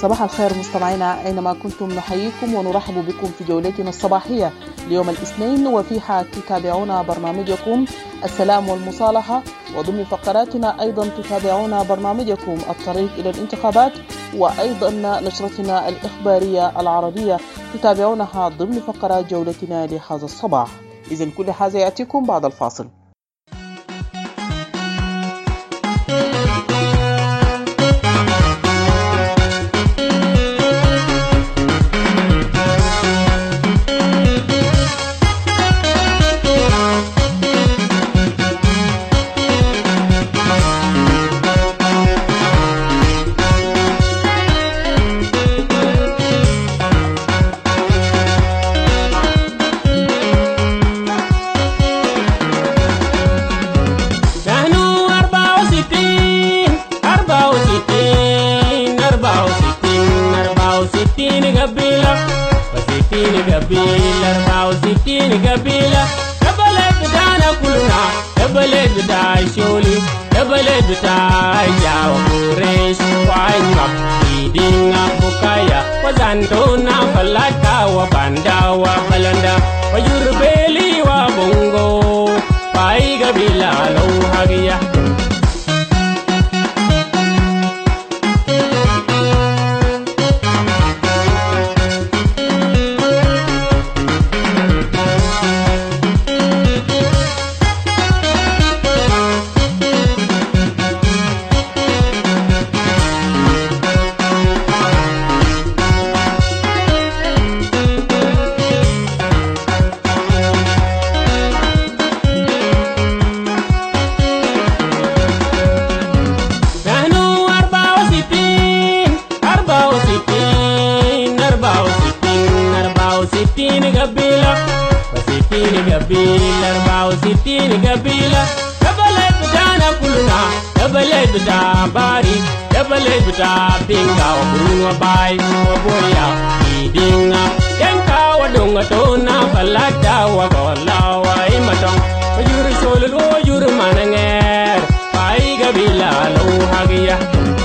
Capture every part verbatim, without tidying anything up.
صباح الخير مستمعينا أينما كنتم، نحييكم ونرحب بكم في جولتنا الصباحية ليوم الاثنين، وفيها تتابعون برنامجكم السلام والمصالحة، وضمن فقراتنا أيضا تتابعون برنامجكم الطريق إلى الانتخابات، وأيضا نشرتنا الإخبارية العربية تتابعونها ضمن فقرات جولتنا لهذا الصباح. إذن كل هذا يأتيكم بعد الفاصل. Zantona falaka wa banda wa balanda wa yurbeli wa bongo pai gabila lo hagiya bari dabale bita pinga wa bunwa bai wa boya idinga yanka wa donga tona falada wa gola wa imatong wajur solul wajur mananger bai gabila lo hagiya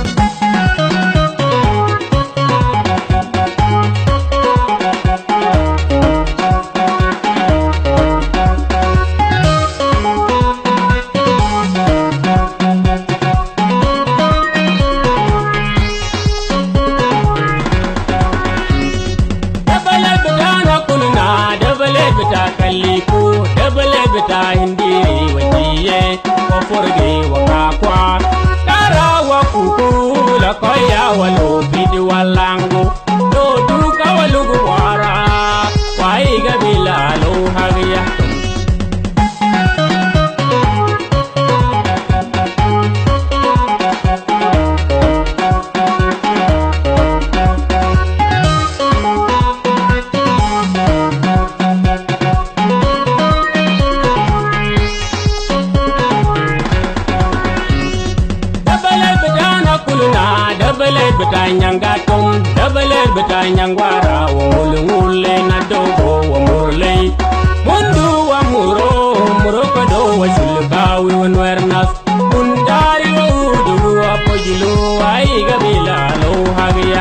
nyangwara wa mulungule na dogo wa murle mundu wa muro muro kodo wa sulbawi wa nwernas mundari wa udu wa pojulu wa igabila lo hagiya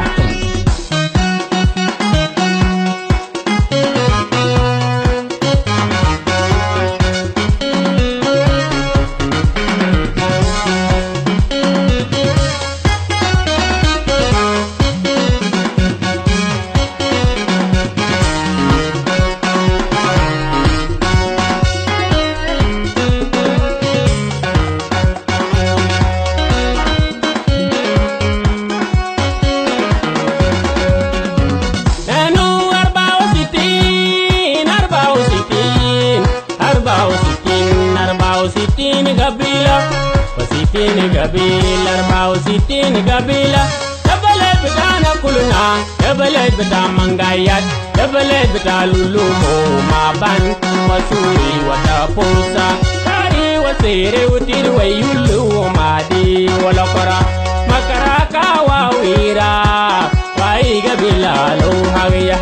gabila arbao sitini gabila dabale bitana kuluna dabale bita mangayat dabale bita lulumo maban wasuri wata posa kari wasere utir wayulu madi walakora makaraka wawira wai gabila lo hagiya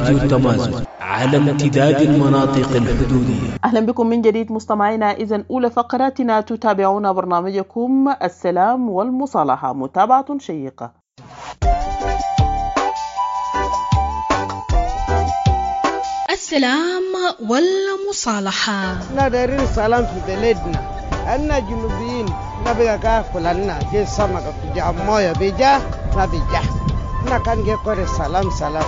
راديو تمازج على امتداد المناطق الحدودية. أهلا بكم من جديد مستمعينا. إذن أولى فقراتنا تتابعون برنامجكم السلام والمصالحة، متابعة شيقة. السلام والمصالحة. ندير السلام في بلدنا، أنا جنوبيين نبغى كافل لنا جي سمكة بيجا موية بيجا نبيجا نكان جيكور السلام سلام.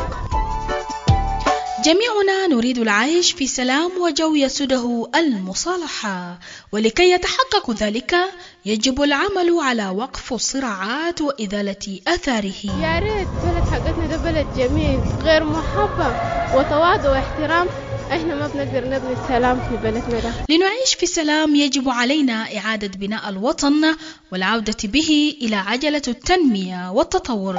جميعنا نريد العيش في سلام وجو يسوده المصالحة، ولكي يتحقق ذلك يجب العمل على وقف الصراعات وإزالة آثاره. يا ريت بلد حقتنا ده بلد جميل غير محبة وتواضع واحترام، احنا ما بنقدر نبني السلام في بلدنا ده. لنعيش في سلام يجب علينا إعادة بناء الوطن والعودة به إلى عجلة التنمية والتطور.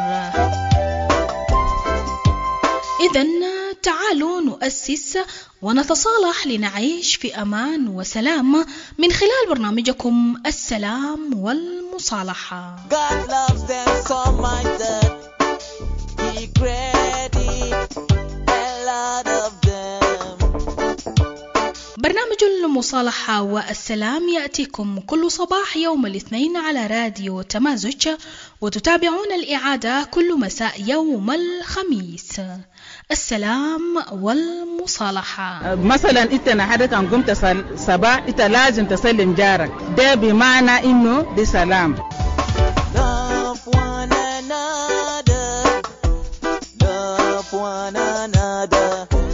إذن تعالوا نؤسس ونتصالح لنعيش في أمان وسلام من خلال برنامجكم السلام والمصالحة. God loves them so much that he created a lot of them. برنامج المصالحة والسلام يأتيكم كل صباح يوم الاثنين على راديو تمازج، وتتابعون الإعادة كل مساء يوم الخميس. السلام والمصالحة. مثلا انت نهارك ان قمت صباح انت لازم تسلم جارك، ده بمعنى انه دي سلام. Love one another, love one another,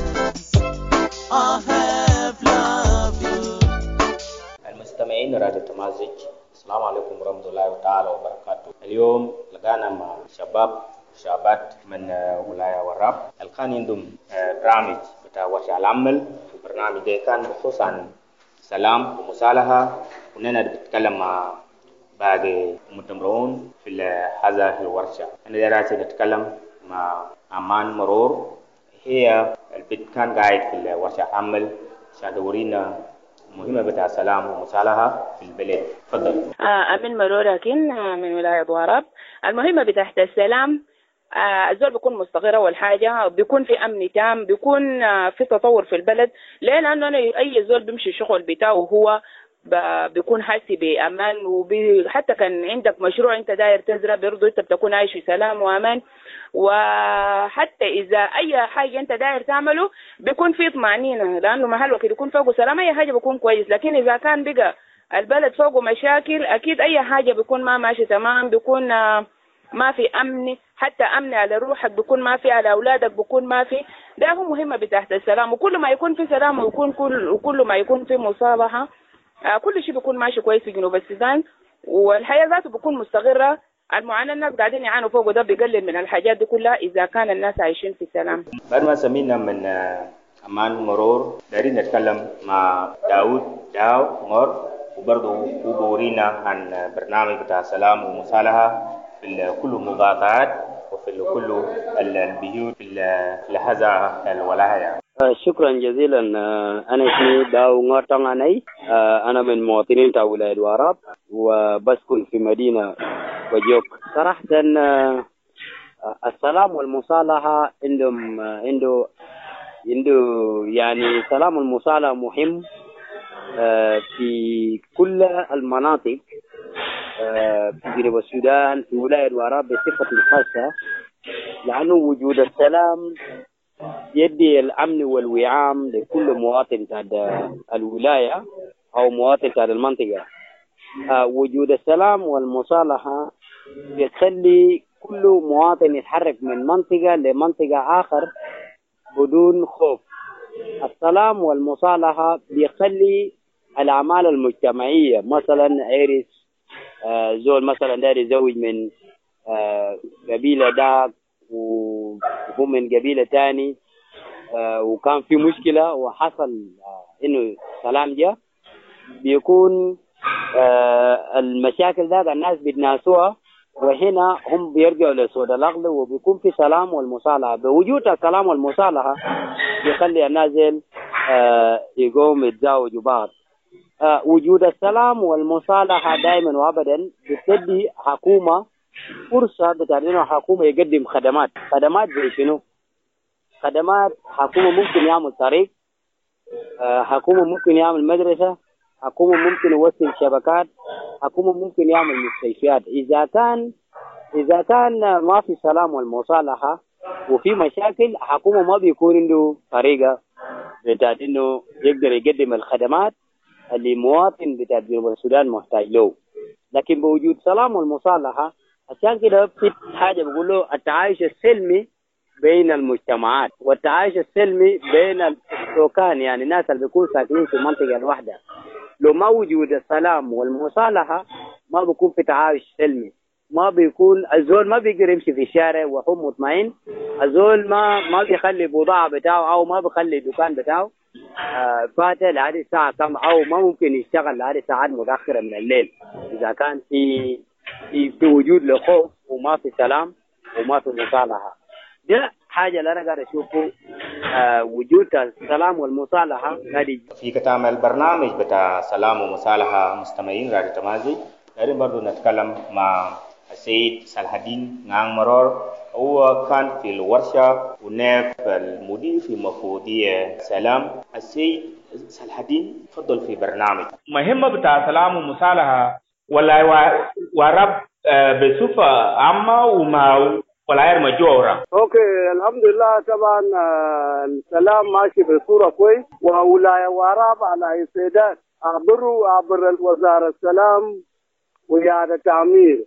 I have loved you. المستمعين راديو تمازج، السلام عليكم ورحمة الله تعالى وبركاته. اليوم لقانا مع شباب شابات من ولاية وراب الكان عندهم برامج بتاع ورشة العمل. البرنامج ده كان بخصوص عن سلام ومصالحة، ونحن بنتكلم مع باقي المتمرون في هذا الورشة. أنا دلوقتي نتكلم مع أمان مرور، هي البنت كان قاعد في ورشة العمل عشان تورينا مهمة بتاع سلام ومصالحة في البلد. تفضل. آه أمين مرور أكين من ولاية وراب. المهمة بتاعت السلام، آه الزول بيكون مستقر أول حاجة، بيكون في أمن تام، بيكون آه في تطور في البلد، لأن أي زول بيمشي شغل بتاعه وهو بيكون حاسي بأمان، وحتى كان عندك مشروع أنت داير تزرع برضو أنت بتكون عايش في سلام وأمان. وحتى إذا أي حاجة أنت داير تعمله بيكون في طمأنينة، لأنه محل وقت يكون فوقه سلام أي حاجة بيكون كويس. لكن إذا كان بقى البلد فوقه مشاكل أكيد أي حاجة بيكون ما ماشي تمام، بيكون ما في أمن، حتى أمن على روحك بيكون ما في، على أولادك بيكون ما في. ده هو مهمة بتاعت السلام، وكل ما يكون في سلام ويكون كل وكل ما يكون في مصالحة كل شيء بيكون ماشي كويس في جنوب السودان، والحياة ذاته بيكون مستقرة. المعاناة الناس قاعدين يعانوا فوقه ده بيقلل من الحاجات دي كلها إذا كان الناس عايشين في سلام. بعد ما سمينا من أمان مرور دارين نتكلم مع داود داو مر، وبرضه وبورينا عن برنامج بتاع سلام ومصالحة في كل المقاطعات وفي كل البيوت في هذا الولاية. شكرا جزيلا. أنا اسمي داو نورتانغاني، أنا من مواطنين تاع ولاية وراب وبسكن في مدينة وجوك. صراحة السلام والمصالحة عندهم عنده عنده يعني سلام والمصالحة مهم في كل المناطق في جنوب السودان، في ولاية وراب بصفة خاصة، لأنه وجود السلام يدي الأمن والوئام لكل مواطن تاع الولاية أو مواطن تاع المنطقة. وجود السلام والمصالحة يخلي كل مواطن يتحرك من منطقة لمنطقة آخر بدون خوف. السلام والمصالحة بيخلي الأعمال المجتمعية، مثلا عرس زول مثلا داير يزوج من قبيلة داك وهو من قبيلة تاني، وكان في مشكلة وحصل إنه سلام جاء، بيكون المشاكل ذات الناس بيتناسوها، وهنا هم بيرجعوا لسود الأغلى وبيكون في سلام والمصالحة. بوجود السلام والمصالحة بيخلي الناس يقوم يتزاوجوا بعض. وجود السلام والمصالحة دائما وابدا بتدي حكومة فرصة بتاعت انه حكومة يقدم خدمات. خدمات زي شنو؟ خدمات حكومة ممكن يعمل طريق، حكومة ممكن يعمل مدرسة، حكومة ممكن يوصل شبكات، حكومة ممكن يعمل مستشفيات. إذا كان إذا كان ما في سلام والمصالحة وفي مشاكل، حكومة ما بيكون عنده طريقة بتاعت إنه يقدر يقدم الخدمات اللي مواطن بتاع جنوب السودان محتاج له. لكن بوجود سلام والمصالحة، عشان كده في حاجة بقول له التعايش السلمي بين المجتمعات والتعايش السلمي بين السكان، يعني الناس اللي بيكونوا ساكنين في المنطقة الواحدة. لو ما وجود السلام والمصالحة ما بيكون في تعايش سلمي، ما بيكون الزول ما بيقدر يمشي في الشارع وهو مطمئن، الزول ما ما بيخلي بضاعة بتاعه أو ما بيخلي دكان بتاعه آه فاتح لهذه الساعة كم، أو ما ممكن يشتغل لهذه ساعات متأخرة من الليل إذا كان في في, في وجود لخوف وما في سلام وما في مصالحة. ده حاجة اللي أنا قاعد أشوفه آه وجود السلام والمصالحة. في ختام البرنامج بتاع سلام ومصالحة مستمعين راديو تمازج، دايرين برضو نتكلم مع السيد صلاح الدين نعم مرور. هو كان في الورشة ونائب المدير في مفوضية سلام. السيد صلاح الدين تفضل في برنامج. مهمة بتاع سلام ومصالحة ولا ورب بصفة عامة وما ولاية مجورة. اوكي الحمد لله. طبعا السلام ماشي بصورة كويس، وولاية وراب على استعداد عبروا عبر الوزارة السلام وإعادة تعمير،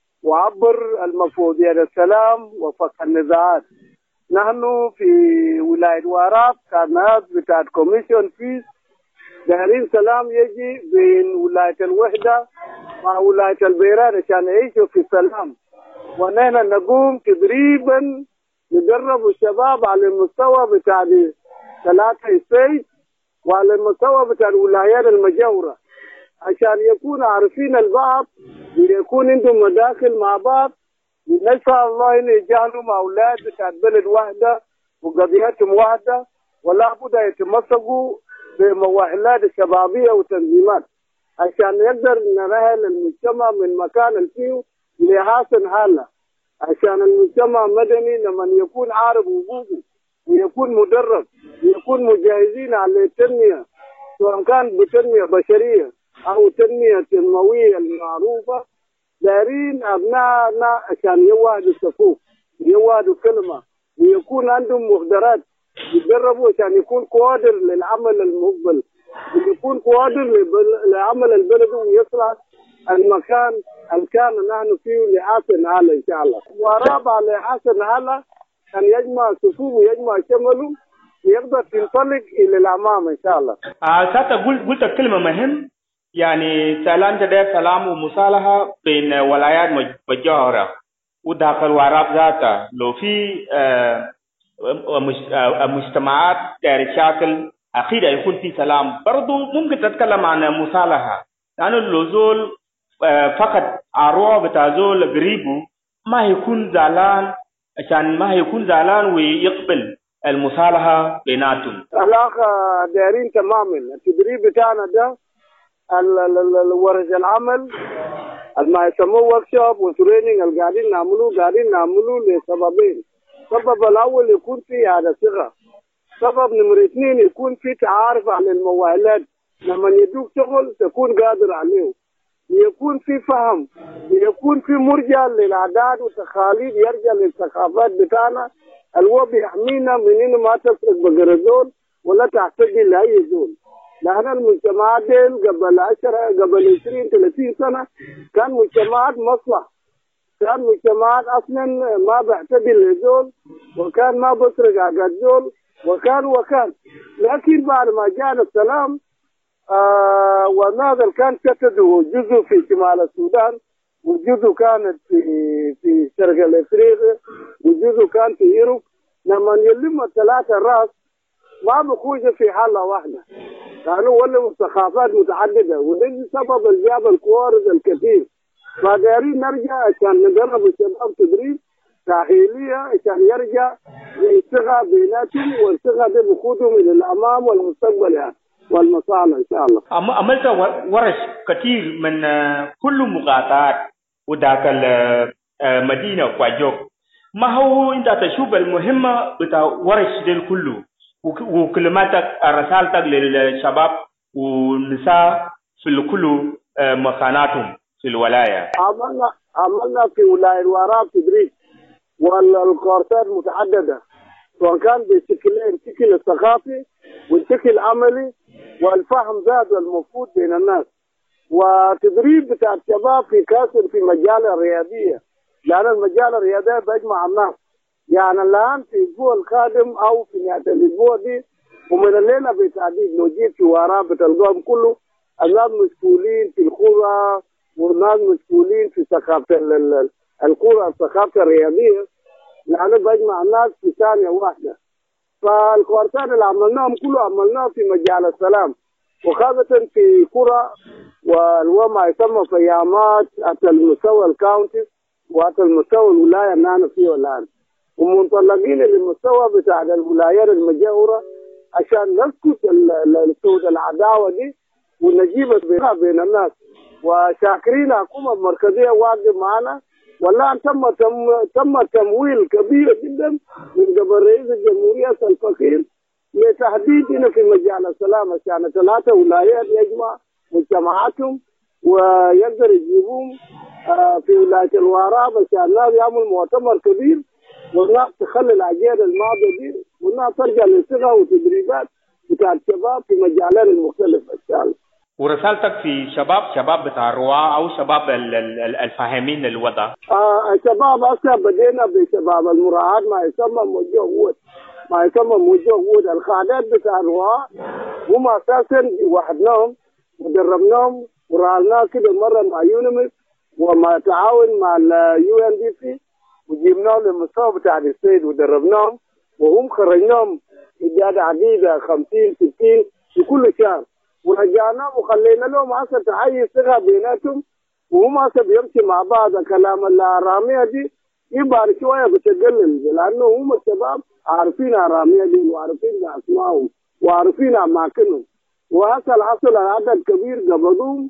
وعبر المفوضية السلام وفك النزاعات. نحن في ولاية وراب كناس بتاعت كوميشن فيس دايرين سلام يجي بين ولاية الوحدة مع ولاية البيران عشان يعيشوا في سلام، ونحن نقوم تدريبا ندرب الشباب على المستوى بتاع ثلاثة ستيت وعلى المستوى بتاع الولايات المجاورة عشان يكونوا عارفين البعض ويكون عندهم مداخل مع بعض. نسأل الله أن يجعلوا مع أولاد بتاعت بلد واحدة وقضيتهم واحدة، ولا بد يتمسكوا بمواهلات الشبابية وتنظيمات عشان يقدر نرهل المجتمع من مكان الفيه لحسن حاله، عشان المجتمع مدني لما يكون عارف وجوده ويكون مدرب ويكون مجهزين على التنمية، سواء كان بتنمية بشرية أو تنمية تنموية المعروفة. دارين أبنائنا عشان يوادوا الصفوف يوادوا كلمة ويكون عندهم مقدرات يتدربوا عشان يكون قادر للعمل المقبل، ويكون قادر لعمل البلد ويصلح المكان اللي كان نحن فيه لحسن حاله إن شاء الله. ورابع لحسن حاله أن يجمع صفوف ويجمع شمله ويقدر ينطلق إلى الأمام إن شاء الله. آه ساعتها قلت قلت كلمة مهم، يعني سلام جدا سلام ومصالحة بين ولايات مجاورة وداخل وراب ذاته. لو في آه مجتمعات داير شاكل أكيد يكون في سلام. برضو ممكن تتكلم عن مصالحة، لأنه لو زول فقط أروع بتاع زول قريبه ما يكون زعلان، عشان ما يكون زعلان ويقبل المصالحة بيناتهم. الأخ دايرين تماما التدريب بتاعنا ده ورش العمل ما يسموه ورك شوب وتريننج اللي قاعدين نعملوه قاعدين نعملوه لسببين. السبب الأول يكون في هذا ثقة، سبب نمرة اثنين يكون في تعارف على المؤهلات، لما يدوك شغل تكون قادر عليه، يكون في فهم، يكون في مرجع للعادات والتقاليد، يرجع للثقافات بتاعنا اللي هو بيحمينا من انه ما تسرق بقر الزول ولا تعتدي لاي زول. لأن المجتمعات ديل قبل عشرة قبل عشرين ثلاثين سنة كان مجتمعات مصلح، كان مجتمعات أصلا ما بيعتدي للزول وكان ما بسرق عقد زول وكان وكان لكن بعد ما جاء السلام آه وماذا كان شتته جزء في شمال السودان وجزء كانت في في شرق الافريقيا وجزء كان في يوروب. لما يلم الثلاثه الراس ما بخوجه في حاله واحده، كانوا ولوا ثقافات متعدده، وده سبب الجاب الكوارث الكثير. فدارين نرجع عشان ندرب الشباب تدريب تاهيليه عشان يرجع يشتغل بيناتهم ويشتغل بخوضهم الى الامام والمستقبل يعني والمصالح ان شاء الله. عملت ورش كثير من كل مقاطعات وداخل مدينه كواجوك. ما هو أنت تشوف المهمة بتاع ورش ديل كله وكلماتك رسالتك للشباب والنساء في كل مكاناتهم في الولاية؟ عملنا عملنا في ولاية الوراب تدريب والكورسات متعددة، سواء كان بشكلين، الشكل الثقافي والشكل العملي والفهم ذات المفروض بين الناس، وتدريب بتاع الشباب في كاسر في مجال الرياضية، لأن المجال الرياضية بيجمع الناس. يعني الآن في الأسبوع القادم أو في نهاية الأسبوع دي ومن الليلة بالتحديد لو جيت في وراب بتلقاهم كله الناس مسؤولين في القرى والناس مسؤولين في ثقافة القرى الثقافة الرياضية، لأنه بيجمع الناس في ثانية واحدة. فالكوارتات اللي عملناهم كله عملناه في مجال السلام، وخاصة في قرى وما يسمى فيامات حتى المستوى الكاونتي وحتى المستوى الولاية اللي أنا فيه الآن، ومنطلقين للمستوى بتاع الولايات المجاورة عشان نسكت صوت العداوة دي ونجيب بين الناس. وشاكرين الحكومة المركزية واقف معنا، والآن تم تم تم تمويل كبير جدا من قبل رئيس الجمهورية الفخير لتحديد هنا في مجال السلام عشان ثلاثة ولايات يجمع مجتمعاتهم ويقدر يجيبوهم في ولاية الوراب عشان الناس يعمل مؤتمر كبير والناس تخلي الأجيال الماضية دي والناس ترجع للصغة وتدريبات بتاع الشباب في مجالات المختلفة إن شاء الله. ورسالتك في شباب شباب بتاع الرواة أو شباب الفاهمين للوضع؟ آه الشباب أصلا بدينا بشباب المراعاة ما يسمى موجه وود ما يسمى موجه وود القادات بتاع الرواة هم أساسا وحدناهم ودربناهم ورعلنا كده مرة مع يونمس وما تعاون مع اليو ان دي سي وجبناهم للمستوى بتاع السيد ودربناهم وهم خرجناهم إجادة عديدة خمسين ستين في كل شهر، ورجعناهم وخلينا لهم هسه تحيز ثقة بيناتهم وهم هسه بيمشي مع بعض. كلام الرامية دي يبقى شوية بتقلل لأنه هم الشباب عارفين الرامية دي وعارفين أسمائهم وعارفين أماكنهم، وهسه الحصل عدد كبير قبضوهم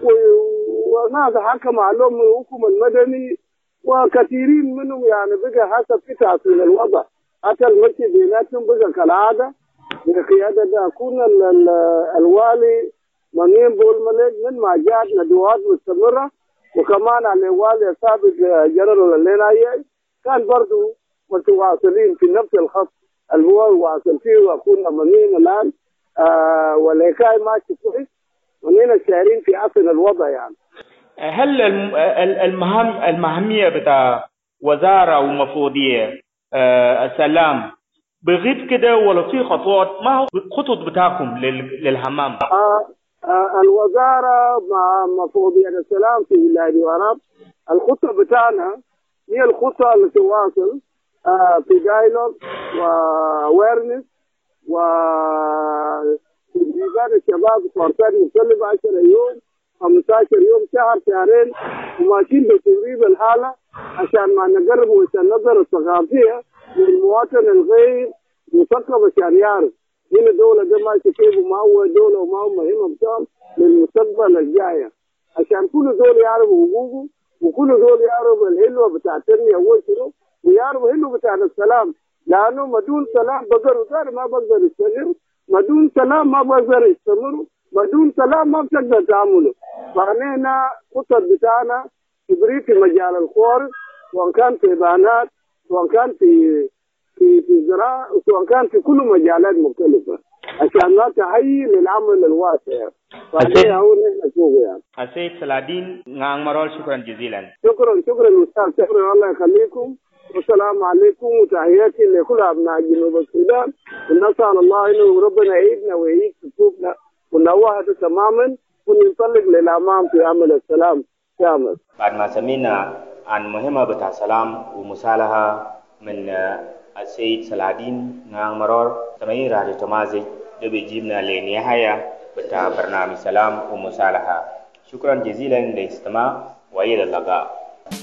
وناس حكم عليهم الحكم المدني وكثيرين منهم يعني بقى حسب في تحسين الوضع. حتى المشي بيناتهم بقى كالعادة بقيادة أكون الوالي منين بول ملك من ما جاءت ندوات مستمرة، وكمان على الوالي السابق جنرال اللينايي كان برضو متواصلين في نفس الخط الهو واصل فيه، وأكون منين الآن آه والحكاية ماشي كويس منين الشاعرين في أصل الوضع. يعني هل المهم المهمية بتاع وزارة ومفوضية آه السلام بغيب كده ولا في خطوات؟ ما هو الخطوط بتاعكم للحمام؟ آه آه الوزارة مع مفوضية السلام في ولاية الوراب الخطة بتاعنا هي الخطة اللي تواصل آه في دايلوج وويرنس وتدريبات الشباب كورسات مختلفة عشرة يوم خمستاشر يوم شهر شهرين وماشيين بتدريب الحالة عشان ما نقرب وجهة النظر الثقافية للمواطن الغير مثقف عشان يعرف هنا الدولة ده ماشي كيف وما هو دولة وما هو مهمة بتاعهم للمستقبل الجاية، عشان كل دول يعرفوا حقوقه وكل دول يعرفوا الهلوة بتاع التنمية أول شنو ويعرفوا الهلوة بتاع السلام، لأنه ما دون سلام بقدر وزارة ما بقدر يشتغل، ما دون سلام ما بقدر يستمر، ما دون سلام ما بتقدر تعمله. فعنينا خطط بتاعنا كبريت في مجال الخور سواء كان في بيانات سواء كان في في في زراعة سواء كان في كل مجالات مختلفة عشان لا تحيي للعمل الواسع. فهذا هو اللي نشوفه. يعني السيد صلاح الدين نعم مرول شكرا جزيلا. شكرا شكرا أستاذ، شكرا الله يخليكم، والسلام عليكم وتحياتي لكل أبناء جنوب السودان، ونسأل الله إنه ربنا يعيدنا ويعيد صفوفنا ونوهد تماما وننطلق للأمام في عمل السلام كامل. بعد ما سمعنا عن مهمة بتاع سلام ومصالحة من السيد صلاح الدين نعم مرور، سمعين راديو تمازج ده بيجيبنا لنهاية بتاع برنامج سلام ومصالحة. شكرا جزيلا للاستماع وإلى اللقاء.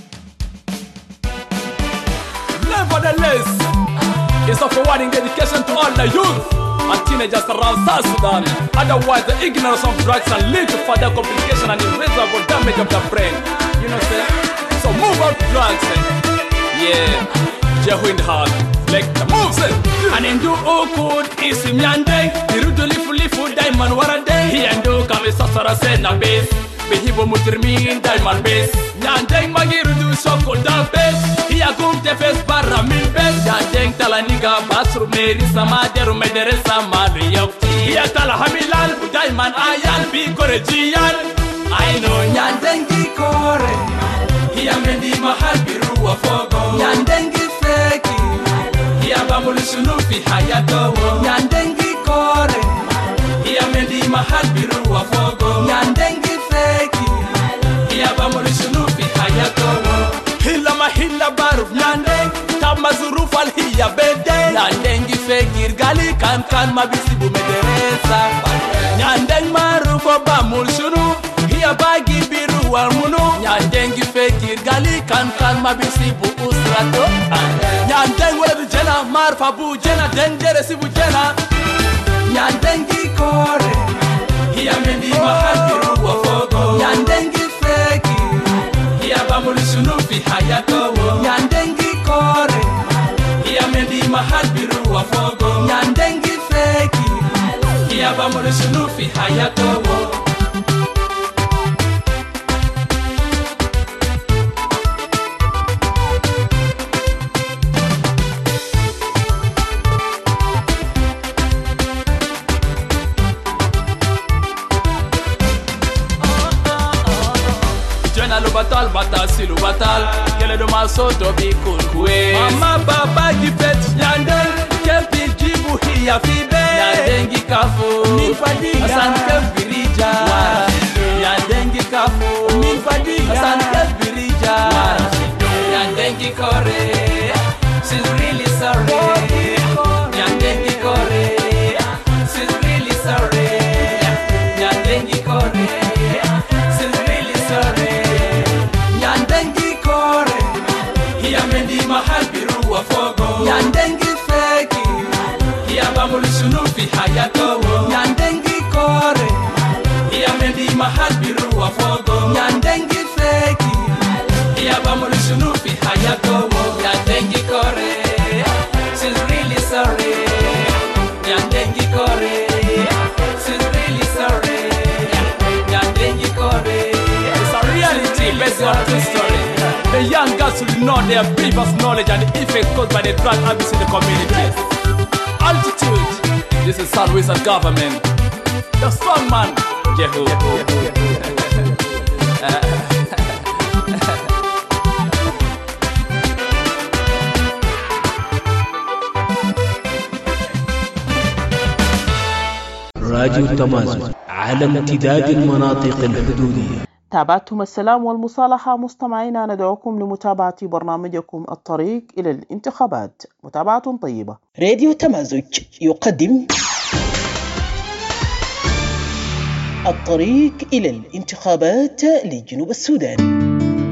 Nevertheless, it's a forwarding education to all the youth and teenagers around South Sudan. Otherwise, the ignorance of drugs can lead to further complication and irreversible damage of the brain. You know what I'm saying? So move out drugs. Eh? Yeah. Jehu in the heart. Like the moves it. And in do okud isim yandeng. Irudu lifu lifu diamond waradeng. He and do kami sasara sena base. Behibo mutirmin diamond base. Yandeng magirudu soko da base. He a gum te fes barra min base. Yandeng tala niga basru meri sama deru mederesa mari yokti. He a tala hamilal bu diamond ayan bi kore jiyan. I know Nyandengi kore. He a mendi mahal biru wa fogo. Nyandengi feki. He a bamulu sunufi hayato. Nyandengi kore. He a mendi mahal biru wa fogo. Nyandengi feki. He a bamulu sunufi hayato. Hila mahila baruf nyandeng. Tama zuruf al hiya bede. Nyandengi feki gali kan kan mabisibu mederesa. Nyandeng marufo bamulu sunufi. Hiya bagi biru wal munu. Nyandengi fekir gali kan kan mabisibu usrato. Nyandeng wala jena marfa bu jena dengere sibu jena. Nyandengi kore. Hiya mendi mahal biru wa fogo. Nyandengi fekir. Hiya bamulu sunufi hayato. Nyandengi kore. Hiya mendi mahal biru wa fogo. Nyandengi fekir. Hiya bamulu sunufi hayato. Batal batal silu batal kele do masoto bi kunkwe mama baba gifet nyandeng kepi jibu hiya fibe nyandengi kafu min fadiga asan kebirija nyandengi kafu min fadiga asan kebirija nyandengi kore she's really sorry nyandengi kore she's really sorry nyandengi kore she's really sorry mahal biru wa fogo Nyandengi feki Hiya bamulu sunufi hayato Nyandengi kore Hiya mendi mahal biru wa fogo Nyandengi feki Hiya bamulu sunufi hayato Nyandengi kore she's really sorry Nyandengi kore she's really sorry Nyandengi kore it's a reality based on true story. The young girls should know their previous knowledge and the effect caused by the drug abuse in the community. Altitude, this is South Wizard government. The strong man, Jehu. راديو تمازن على امتداد المناطق الحدودية. تابعتم السلام والمصالحة. مستمعينا ندعوكم لمتابعة برنامجكم الطريق إلى الانتخابات. متابعة طيبة. راديو تمازج يقدم الطريق إلى الانتخابات لجنوب السودان.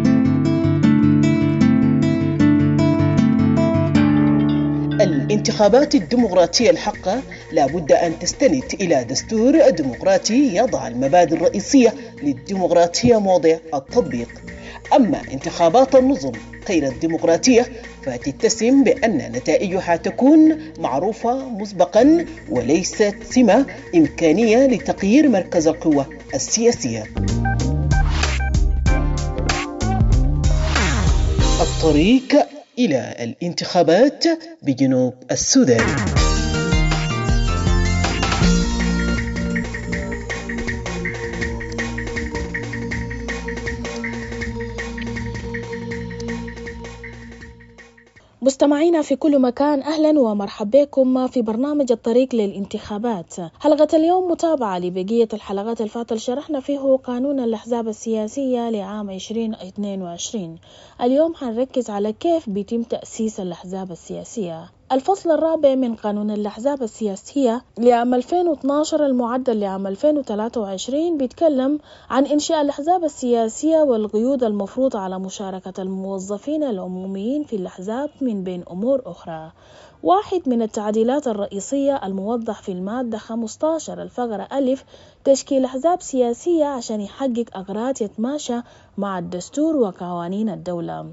الانتخابات الديمقراطية الحقة لا بد أن تستند إلى دستور ديمقراطي يضع المبادئ الرئيسية للديمقراطية موضع التطبيق. أما انتخابات النظم غير الديمقراطية فتتسم بأن نتائجها تكون معروفة مسبقا وليست سمة إمكانية لتغيير مركز القوة السياسية. الطريق إلى الانتخابات بجنوب السودان. مستمعينا في كل مكان، أهلا ومرحبا بكم في برنامج الطريق للانتخابات. حلقة اليوم متابعة لبقية الحلقات الفاتة شرحنا فيه قانون الأحزاب السياسية لعام عشرين اثنين وعشرين. اليوم حنركز على كيف بيتم تأسيس الأحزاب السياسية. الفصل الرابع من قانون الأحزاب السياسية لعام ألفين واثني عشر المعدل لعام ألفين وثلاثة وعشرين بيتكلم عن إنشاء الأحزاب السياسية والقيود المفروضة على مشاركة الموظفين العموميين في الأحزاب من بين أمور أخرى. واحد من التعديلات الرئيسية الموضح في المادة خمسة عشر الفقرة ألف تشكيل أحزاب سياسية عشان يحقق أغراض يتماشى مع الدستور وقوانين الدولة.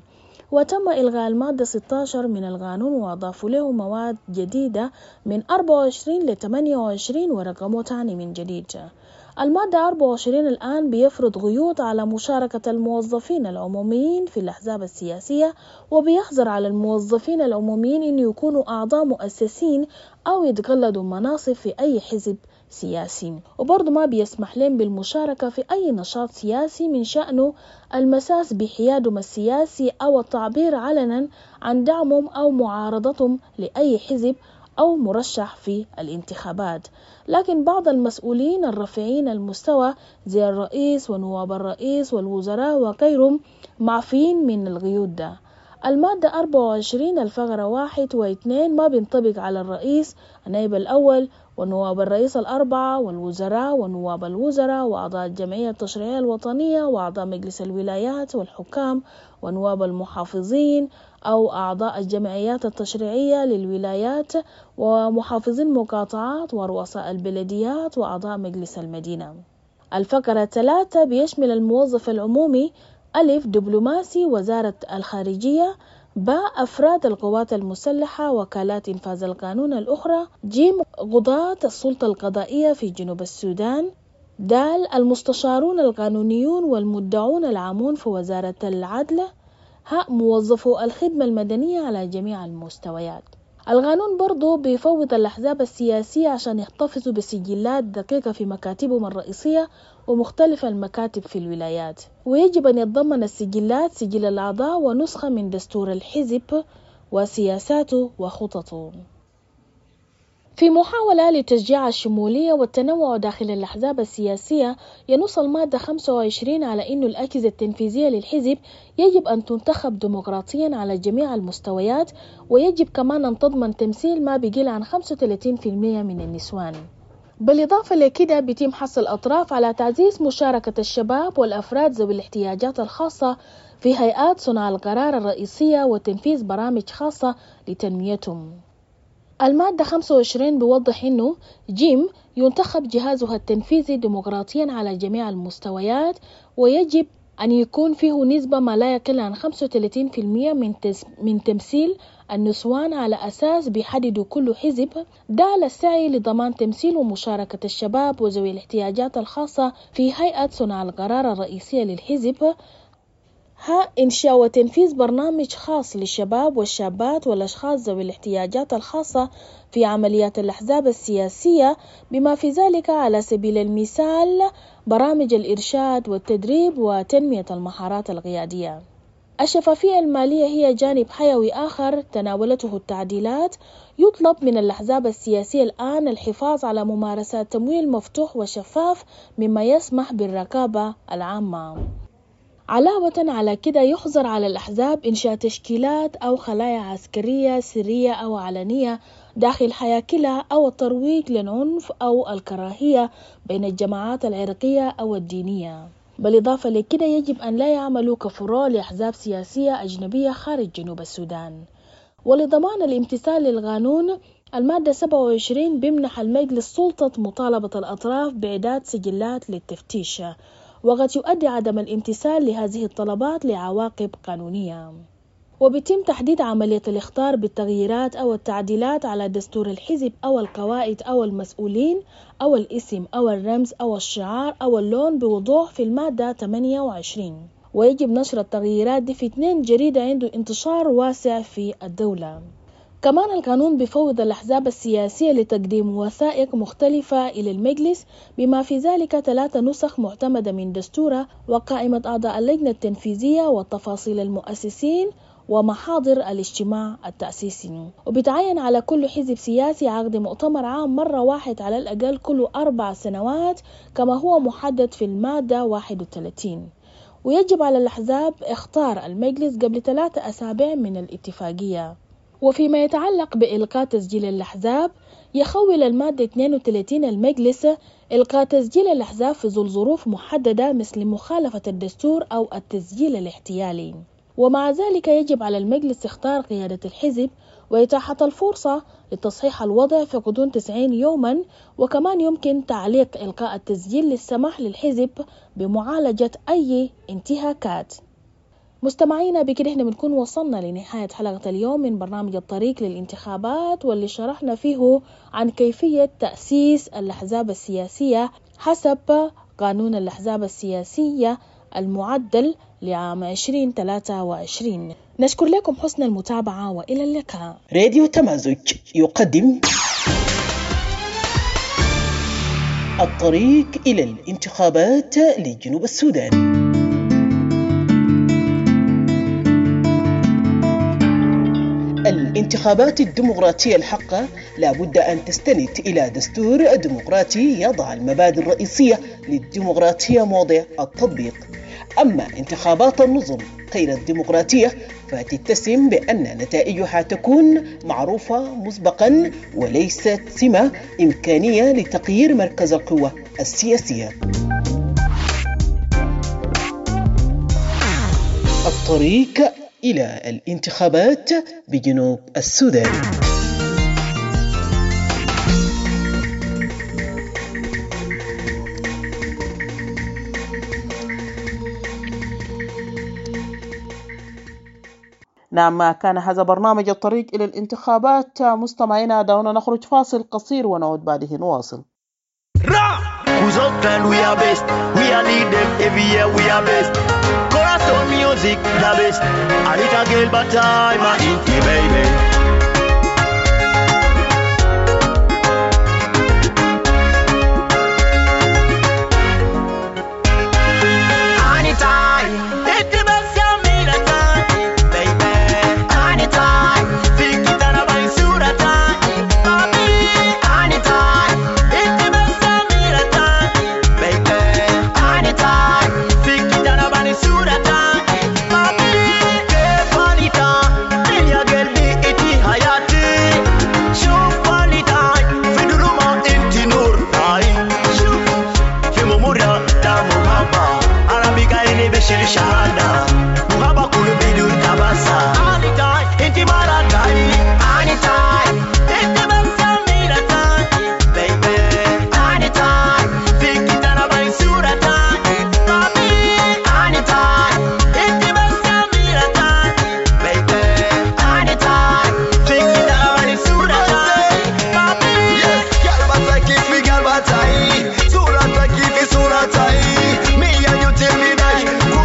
وتم إلغاء المادة ستة عشر من القانون وأضافوا له مواد جديدة من أربعة وعشرين ل ثمانية وعشرين ورقموا تاني من جديد. المادة أربعة وعشرين الآن بيفرض قيود على مشاركة الموظفين العموميين في الأحزاب السياسية، وبيحظر على الموظفين العموميين أن يكونوا أعضاء مؤسسين أو يتقلدوا مناصب في أي حزب سياسي، وبرضه ما بيسمح لهم بالمشاركة في أي نشاط سياسي من شأنه المساس بحيادهم السياسي أو التعبير علنا عن دعمهم أو معارضتهم لأي حزب أو مرشح في الانتخابات. لكن بعض المسؤولين الرافعين المستوى زي الرئيس ونواب الرئيس والوزراء وغيرهم معفين من القيود ده. المادة أربعة وعشرين الفقرة واحد واثنين ما بينطبق على الرئيس، النائب الأول، ونواب الرئيس الأربعة، والوزراء ونواب الوزراء، وأعضاء الجمعية التشريعية الوطنية، وأعضاء مجلس الولايات والحكام، ونواب المحافظين أو أعضاء الجمعيات التشريعية للولايات، ومحافظين مقاطعات، ورؤساء البلديات، وأعضاء مجلس المدينة. الفقرة ثلاثة بيشمل الموظف العمومي: ألف دبلوماسي وزارة الخارجية، باء أفراد القوات المسلحة وكالات إنفاذ القانون الأخرى، جيم قضاة السلطة القضائية في جنوب السودان، دال المستشارون القانونيون والمدعون العامون في وزارة العدل، هاء موظفو الخدمة المدنية على جميع المستويات. القانون برضو بيفوض الأحزاب السياسية عشان يحتفظوا بسجلات دقيقة في مكاتبهم الرئيسية ومختلف المكاتب في الولايات، ويجب أن يتضمن السجلات سجل الأعضاء ونسخة من دستور الحزب وسياساته وخططه. في محاولة لتشجيع الشمولية والتنوع داخل الأحزاب السياسية، ينص المادة خمسة وعشرين على أن الأجهزة التنفيذية للحزب يجب أن تنتخب ديمقراطيا على جميع المستويات، ويجب كمان أن تضمن تمثيل ما بيقل عن خمسة وثلاثين بالمئة من النسوان. بالإضافة لكده بيتم حث الأطراف على تعزيز مشاركة الشباب والأفراد ذوي الاحتياجات الخاصة في هيئات صنع القرار الرئيسية وتنفيذ برامج خاصة لتنميتهم. المادة خمسة وعشرين بيوضح أنه جيم ينتخب جهازها التنفيذي ديمقراطيا على جميع المستويات، ويجب أن يكون فيه نسبة ما لا يقل عن خمسة وثلاثين بالمئة من, من تمثيل النسوان على أساس بيحدد كل حزب. دال السعي لضمان تمثيل ومشاركة الشباب وذوي الاحتياجات الخاصة في هيئة صنع القرار الرئيسية للحزب. ها إنشاء وتنفيذ برنامج خاص للشباب والشابات والأشخاص ذوي الاحتياجات الخاصة في عمليات الأحزاب السياسية، بما في ذلك على سبيل المثال برامج الإرشاد والتدريب وتنمية المهارات القيادية. الشفافية المالية هي جانب حيوي آخر تناولته التعديلات. يطلب من الأحزاب السياسية الآن الحفاظ على ممارسات تمويل مفتوح وشفاف مما يسمح بالرقابة العامة. علاوة على كده يحظر على الأحزاب إنشاء تشكيلات أو خلايا عسكرية سرية أو علنية داخل حياكلها أو الترويج للعنف أو الكراهية بين الجماعات العرقية أو الدينية. بالإضافة لكده يجب أن لا يعملوا كفروع لأحزاب سياسية أجنبية خارج جنوب السودان. ولضمان الامتثال للقانون، المادة سبعة وعشرين بيمنح المجلس سلطة مطالبة الأطراف بإعداد سجلات للتفتيش، وقد يؤدي عدم الامتثال لهذه الطلبات لعواقب قانونية. وبيتم تحديد عملية الاختيار بالتغييرات أو التعديلات على دستور الحزب أو القواعد أو المسؤولين أو الاسم أو الرمز أو الشعار أو اللون بوضوح في المادة ثمانية وعشرين. ويجب نشر التغييرات دي في اثنين جريدة عنده انتشار واسع في الدولة. كمان القانون بيفوض الأحزاب السياسية لتقديم وثائق مختلفة إلى المجلس، بما في ذلك ثلاثة نسخ معتمدة من دستورها وقائمة أعضاء اللجنة التنفيذية وتفاصيل المؤسسين ومحاضر الاجتماع التأسيسي. وبتعين على كل حزب سياسي عقد مؤتمر عام مرة واحد على الأقل كل أربع سنوات كما هو محدد في المادة واحد وثلاثين. ويجب على الأحزاب اختار المجلس قبل ثلاثة أسابيع من الاتفاقية. وفيما يتعلق بإلقاء تسجيل الأحزاب، يخول المادة اثنين وثلاثين المجلس إلقاء تسجيل الأحزاب في ظل ظروف محددة مثل مخالفة الدستور أو التسجيل الاحتيالي. ومع ذلك يجب على المجلس اختار قيادة الحزب وإتاحة الفرصة لتصحيح الوضع في غضون تسعين يوما. وكمان يمكن تعليق إلقاء التسجيل للسماح للحزب بمعالجة أي انتهاكات. مستمعينا بكده احنا بنكون وصلنا لنهاية حلقة اليوم من برنامج الطريق للانتخابات، واللي شرحنا فيه عن كيفية تأسيس الأحزاب السياسية حسب قانون الأحزاب السياسية المعدل لعام عشرين ثلاثة وعشرين. نشكر لكم حسن المتابعة وإلى اللقاء. راديو تمازج يقدم الطريق إلى الانتخابات لجنوب السودان. الانتخابات الديمقراطية الحقة لابد أن تستند إلى دستور ديمقراطي يضع المبادئ الرئيسية للديمقراطية موضع التطبيق. أما انتخابات النظم غير الديمقراطية فتتسم بأن نتائجها تكون معروفة مسبقا وليست سمة إمكانية لتغيير مركز القوة السياسية. الطريق إلى الانتخابات بجنوب السودان. نعم، كان هذا برنامج الطريق إلى الانتخابات. مستمعينا دعونا نخرج فاصل قصير ونعود بعده نواصل. We are best. We are lead them every year. We are best. Corazon music, the best. I need a girl, but I'm a inti baby. Anytime, let the best of me that time, baby. Anytime, think it and about sura time, baby. Anytime, let the best of me that time, baby. Anytime, think it and about sura time, baby. Get funny time, then you get me iti hayati. Show funny time, fiduruma inti nur time. Fimumura tamu haba. Beshir shahada Muhaba kulu bidun tabasa Anytime, inti maratai Anytime, inti basa miratai Baby, anytime Fiki tanabai suratai Papi, anytime Inti basa miratai Baby, anytime Fiki tanabai suratai Papi Yes, girl bata kifi, girl bata Suratai kifi, suratai Me and you tell me that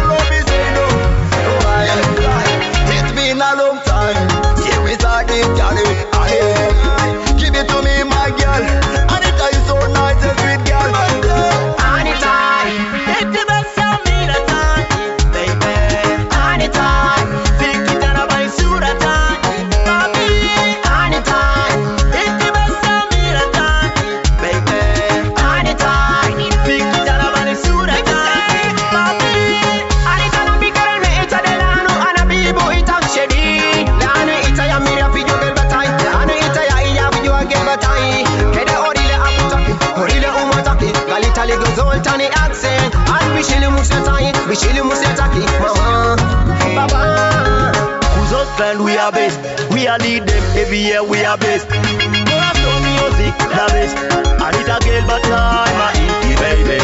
a long time, yeah, we start this journey. Give it to me, my girl. Anita is so nice and sweet, girl. Anytime, it's the best of me that time, baby. Anytime, think it and about sura time, baby. Anytime, it's the best of me that time, baby. Anytime, think it and about sura time, baby. Anita na bigara me ita de lanu ana bibo ita. Lana ita ya mira video gel batai, lana ita ya iya video gel batai. Keda orile amutaki, orile umataki, galita lego zoltani accent. Al bishili musetaki, bishili musetaki, mama, baba. Who's us grand? We are best. We are lead them every year. We are best. Corazon music, the best. I need a girl batai, my inti baby.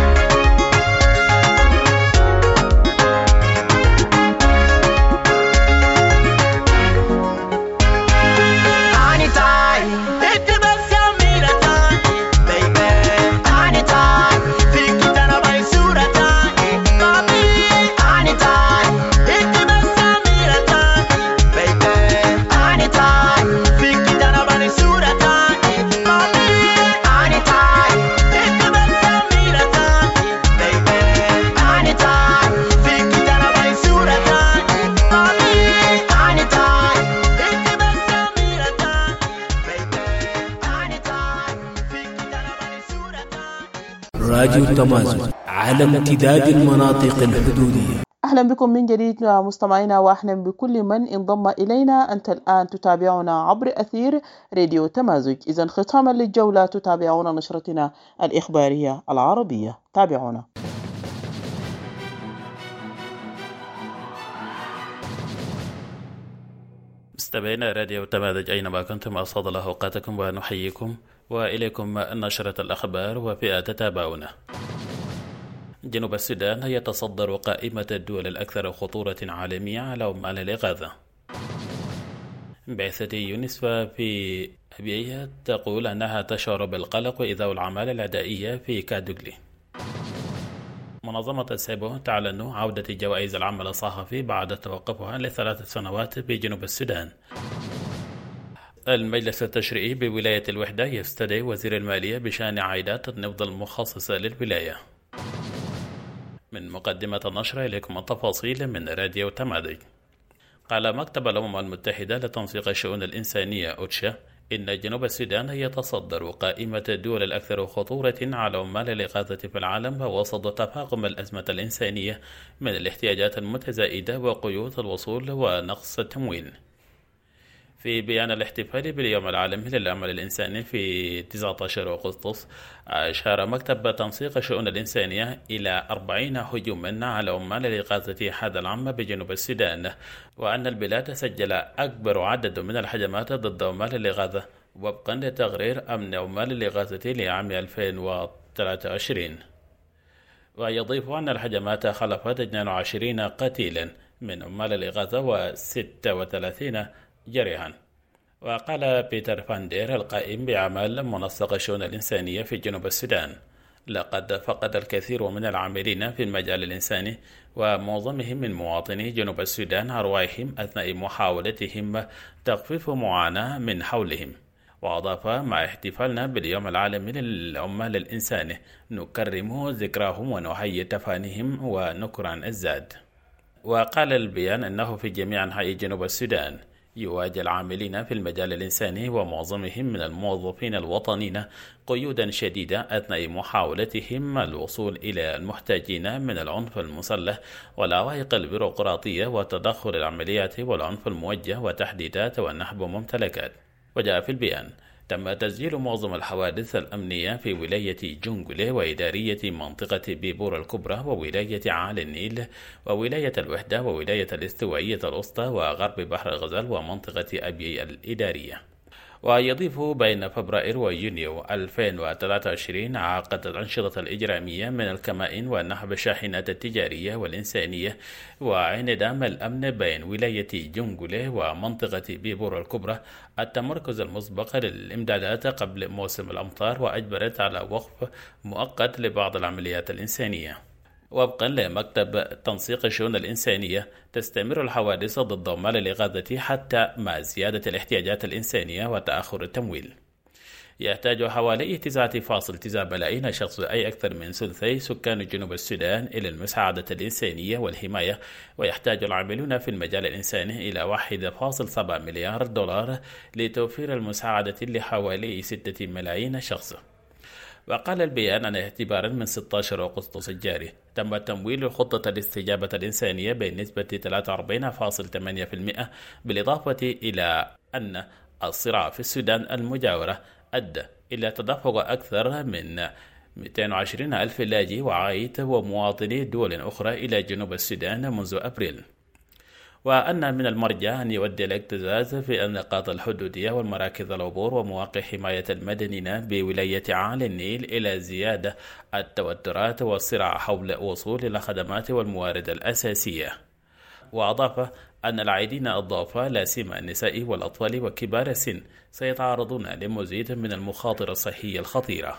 راديو تمازج على امتداد المناطق الحدودية. أهلا بكم من جديد مستمعينا، وأهلا بكل من انضم إلينا. أنت الآن تتابعنا عبر أثير راديو تمازج. إذن ختاما للجولة تتابعون نشرتنا الإخبارية العربية. تابعونا. مستمعينا راديو تمازج أينما كنتم أسعد الله أوقاتكم ونحييكم وإليكم نشرة الأخبار وفئة تتابعونا. جنوب السودان يتصدر قائمة الدول الأكثر خطورة عالمية على عمال الإغاثة. بعثة يونسفا في أبيية تقول أنها تشعر بالقلق إذا الأعمال العدائية في كادوغلي. منظمة السيبو تعلن عودة جوائز العمل الصحفي بعد توقفها لثلاث سنوات بجنوب السودان. المجلس التشريعي بولاية الوحدة يستدعي وزير المالية بشأن عائدات النفط المخصصة للولاية. من مقدمة النشرة إليكم التفاصيل من راديو تمادج. قال مكتب الأمم المتحدة لتنسيق الشؤون الإنسانية أوتشا إن جنوب السودان يتصدر قائمة الدول الأكثر خطورة على عمال الإغاثة في العالم وسط تفاقم الأزمة الإنسانية من الاحتياجات المتزايدة وقيود الوصول ونقص التموين. في بيان الاحتفال باليوم العالمي للعمل الإنساني في تسعة عشر أغسطس، أشار مكتب تنسيق الشؤون الإنسانية إلى أربعين هجوما على عمال الإغاثة هذا العام بجنوب السودان، وأن البلاد سجل أكبر عدد من الهجمات ضد عمال الإغاثة وفقا لتقرير أمن عمال الإغاثة لعام ألفين وثلاثة وعشرين. ويضيف أن الهجمات خلفت اثنين وعشرين قتيلا من عمال الإغاثة وستة وثلاثين جريحا. وقال بيتر فاندير القائم بأعمال منسق الشؤون الإنسانية في جنوب السودان: لقد فقد الكثير من العاملين في المجال الإنساني ومعظمهم من مواطني جنوب السودان أرواحهم أثناء محاولتهم تخفيف معاناة من حولهم. وأضاف: مع احتفالنا باليوم العالمي للعمال الإنساني نكرم ذكراهم ونحيي تفانيهم ونكران الزاد. وقال البيان أنه في جميع أنحاء جنوب السودان يواجه العاملين في المجال الإنساني ومعظمهم من الموظفين الوطنيين قيودا شديدة أثناء محاولتهم الوصول إلى المحتاجين من العنف المسلح والعوائق البيروقراطية وتدخل العمليات والعنف الموجه وتحديدات ونهب ممتلكات. وجاء في البيان: تم تسجيل معظم الحوادث الأمنية في ولاية جونغولي وإدارية منطقة بيبور الكبرى وولاية عال النيل وولاية الوحدة وولاية الاستوائية الوسطى وغرب بحر الغزال ومنطقة أبيي الإدارية. ويضيف: بين فبراير ويونيو ألفين وثلاثة وعشرين عقدت الأنشطة الإجرامية من الكمائن ونهب الشاحنات التجارية والإنسانية وانعدام الأمن بين ولاية جونغولي ومنطقة بيبور الكبرى التمركز المسبق للإمدادات قبل موسم الأمطار، وأجبرت على وقف مؤقت لبعض العمليات الإنسانية. وفقا لمكتب تنسيق الشؤون الإنسانية تستمر الحوادث ضد عمال الإغاثة حتى مع زيادة الاحتياجات الإنسانية وتأخر التمويل. يحتاج حوالي تسعة فاصلة تسعة ملايين شخص، أي أكثر من ثلثي سكان جنوب السودان، إلى المساعدة الإنسانية والحماية، ويحتاج العاملون في المجال الإنساني إلى واحد فاصلة سبعة مليار دولار لتوفير المساعدة لحوالي ستة ملايين شخص. وقال البيان أن اعتبارا من ستة عشر أغسطس الجاري تم تمويل خطة الاستجابة الإنسانية بنسبة ثلاثة وأربعين فاصلة ثمانية بالمئة، بالإضافة إلى أن الصراع في السودان المجاورة أدى إلى تدفق أكثر من مئتين وعشرين ألف لاجئ وعائد ومواطني دول أخرى إلى جنوب السودان منذ أبريل. وأن من المرجع أن يؤدي الاكتزاز في النقاط الحدودية والمراكز العبور ومواقع حماية المدنيين بولاية عال النيل إلى زيادة التوترات والصراع حول وصول الخدمات والموارد الأساسية. وأضاف أن العائدين الضعفاء لا سيما النساء والأطفال وكبار السن سيتعرضون لمزيد من المخاطر الصحية الخطيرة.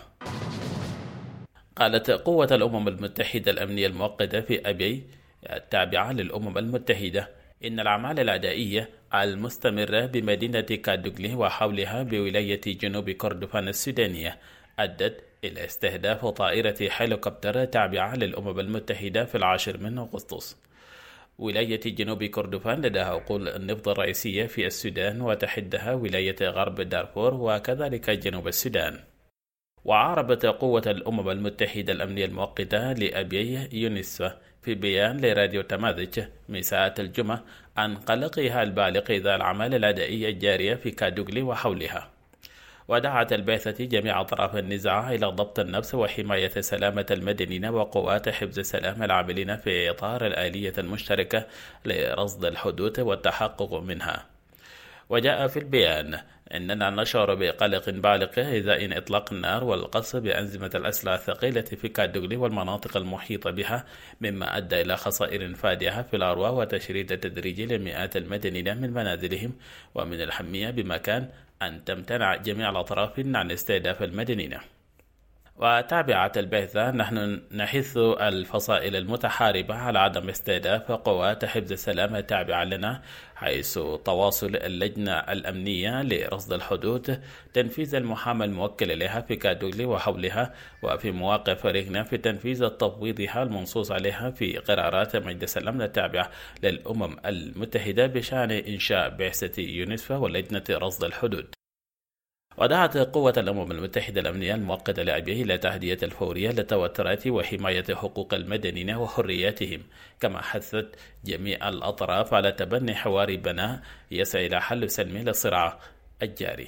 قالت قوة الأمم المتحدة الأمنية المؤقتة في أبي التابعة للأمم المتحدة إن الأعمال العدائية المستمرة بمدينة كادوغلي وحولها بولاية جنوب كردفان السودانية أدت إلى استهداف طائرة هليكوبتر تابعة للأمم المتحدة في العاشر من أغسطس. ولاية جنوب كردفان لديها عقول النفط الرئيسية في السودان وتحدها ولاية غرب دارفور وكذلك جنوب السودان. وعربت قوة الأمم المتحدة الأمنية المؤقتة لأبي يونسفا في بيان لراديو تماذج مساء الجمعة عن قلقها البالغ إذا الأعمال العدائية الجارية في كادوغلي وحولها. ودعت البعثة جميع أطراف النزاع إلى ضبط النفس وحماية سلامة المدنيين وقوات حفظ السلام العاملين في إطار الآلية المشتركة لرصد الحدوث والتحقق منها. وجاء في البيان: إننا نشعر بقلق بالغ إزاء إطلاق النار والقصف بأنظمة الأسلحة الثقيلة في كادوغلي والمناطق المحيطة بها، مما أدى إلى خسائر فادحة في الأرواح وتشريد تدريجي لمئات المدنيين من منازلهم. ومن الحمية بمكان أن تمتنع جميع الأطراف عن استهداف المدنيين. وتابعة البعثة: نحن نحث الفصائل المتحاربة على عدم استهداف قوات حفظ السلام التابعة لنا، حيث تواصل اللجنة الأمنية لرصد الحدود تنفيذ المهام الموكل إليها في كادوغلي وحولها، وفي مواقع فريقنا في تنفيذ تفويضها المنصوص عليها في قرارات مجلس الأمن التابعة للأمم المتحدة بشأن إنشاء بعثة يونسفا ولجنة رصد الحدود. ودعت قوة الأمم المتحدة الأمنية المؤقتة لأبيه إلى تهدئة الفورية للتوترات وحماية حقوق المدنيين وحرياتهم، كما حثت جميع الأطراف على تبني حوار بناء يسعى إلى حل سلمي للصراع الجاري.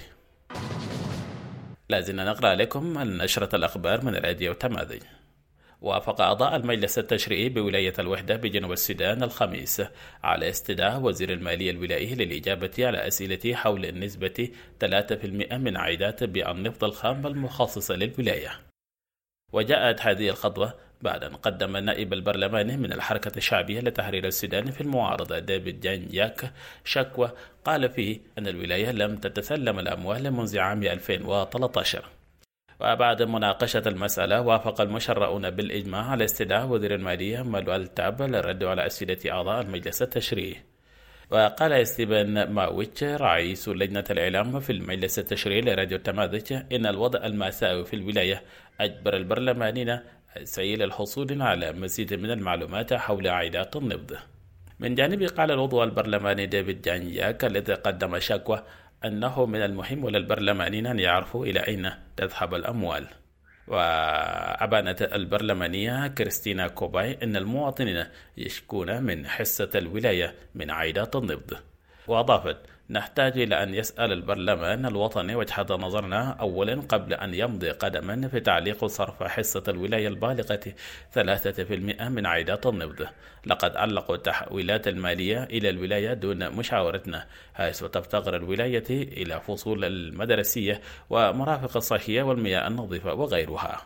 لازلنا نقرأ لكم نشرة الأخبار من راديو تماذج. وافق أعضاء المجلس التشريعي بولاية الوحدة بجنوب السودان الخميس على استدعاء وزير المالية الولائي للإجابة على أسئلة حول النسبة ثلاثة بالمئة من عائدات بيع النفط الخام المخصصة للولاية. وجاءت هذه الخطوة بعد أن قدم النائب البرلماني من الحركة الشعبية لتحرير السودان في المعارضة ديفيد جانياك شكوى قال فيه أن الولاية لم تتسلم الأموال منذ عام ألفين وثلاثة عشر. وبعد مناقشة المسألة وافق المشرعون بالإجماع على استدعاء وزير المالية مالوال تاب للرد على أسئلة أعضاء المجلس التشريعي. وقال ستيفن ماويتش رئيس لجنة الإعلام في المجلس التشريعي لراديو تماذج إن الوضع المأساوي في الولاية أجبر البرلمانيين السعي للحصول على مزيد من المعلومات حول عائدات النفط. من جانبه قال العضو البرلماني ديفيد جانياك الذي قدم شكوى أنه من المهم للبرلمانيين أن يعرفوا إلى أين تذهب الأموال. وأبانت البرلمانية كريستينا كوباي أن المواطنين يشكون من حصة الولاية من عائدات النفط. وأضافت: نحتاج إلى أن يسأل البرلمان الوطني وجهة نظرنا أولا قبل أن يمضي قدما في تعليق صرف حصة الولاية البالغة ثلاثة بالمئة من عائدات النفط. لقد علقوا التحويلات المالية إلى الولاية دون مشاورتنا، حيث تفتقر الولاية إلى فصول المدرسية ومرافق الصحية والمياه النظيفة وغيرها.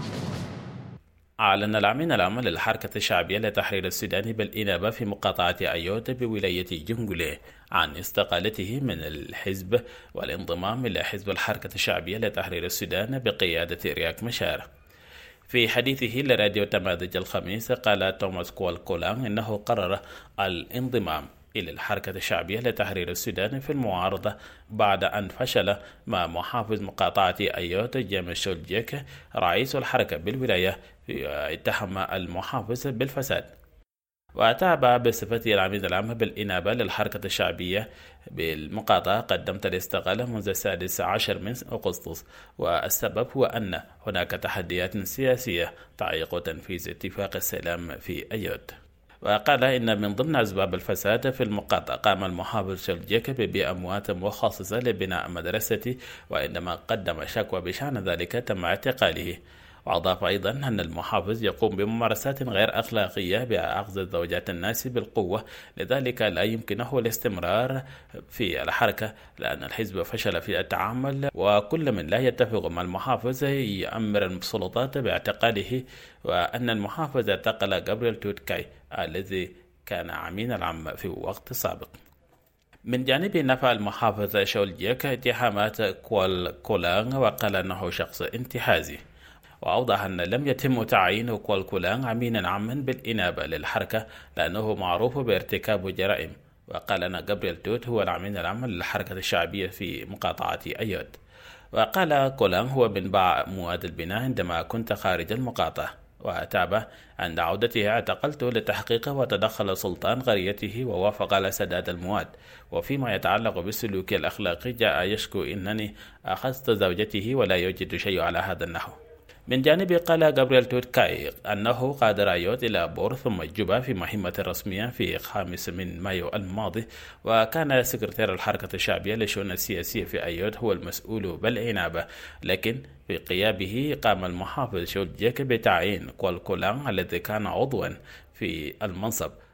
أعلن الأمين العام للحركة الشعبية لتحرير السودان بالإنابة في مقاطعة أيوت بولاية جنجولي عن استقالته من الحزب والانضمام إلى حزب الحركة الشعبية لتحرير السودان بقيادة رياك مشار. في حديثه لراديو تماذج الخميس قال توماس كوال كولان إنه قرر الانضمام إلى الحركة الشعبية لتحرير السودان في المعارضة بعد أن فشل مع محافظ مقاطعة أيوت جيمس شولجيك رئيس الحركة بالولاية اتهم المحافظ بالفساد. وتابع بصفته العميد العام بالإنابة للحركة الشعبية بالمقاطعة قدمت الاستقالة منذ السادس عشر من أغسطس، والسبب هو أن هناك تحديات سياسية تعيق تنفيذ اتفاق السلام في أيوت. وقال إن من ضمن أسباب الفساد في المقاطعة قام المحافظ شولجيك ببيع أموات مخصصة لبناء مدرسة، وعندما قدم شكوى بشأن ذلك تم اعتقاله. وأضاف أيضا أن المحافظ يقوم بممارسات غير أخلاقية بأخذ زوجات الناس بالقوة، لذلك لا يمكنه الاستمرار في الحركة لأن الحزب فشل في التعامل، وكل من لا يتفق مع المحافظ يأمر السلطات باعتقاله. وأن المحافظ اعتقل غابرييل توتكاي الذي كان عميد العام في وقت سابق. من جانب نفى المحافظ شولجيك اتهامات كوال كولان وقال أنه شخص انتهازي. وأوضح أن لم يتم تعيين كوال كولان عمينا عاما بالإنابة للحركة لأنه معروف بارتكاب جرائم. وقال أن غابرييل توت هو العميد العام للحركة الشعبية في مقاطعة أيوت. وقال كولان هو من باع مواد البناء عندما كنت خارج المقاطعة. وتابع عند عودته اعتقلته للتحقيق وتدخل سلطان قريته ووافق على سداد المواد. وفيما يتعلق بالسلوك الأخلاقي جاء يشكو إنني أخذت زوجته ولا يوجد شيء على هذا النحو. من جانب قال غابرييل توتكاي أنه قادر أيوت إلى بور ثم جوبا في مهمة رسمية في خامس من مايو الماضي. وكان سكرتير الحركة الشعبية للشؤون السياسية في أيوت هو المسؤول بالإنابة، لكن في غيابه قام المحافظ شولجيك بتعيين كوال كولان الذي كان عضوا في المنصب.